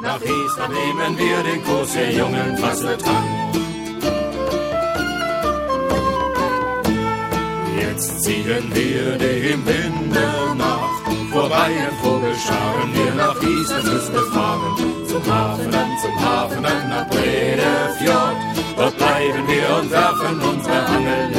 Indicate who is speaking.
Speaker 1: Nach Island nehmen wir den Kurs, ihr Jungen, fasset an. Jetzt ziehen wir dem Winde nach, vorbei in Vogelscharen wir nach Islandsküste fahren. Zum Hafen, nach Bredefjord, dort bleiben wir und werfen unsere Angel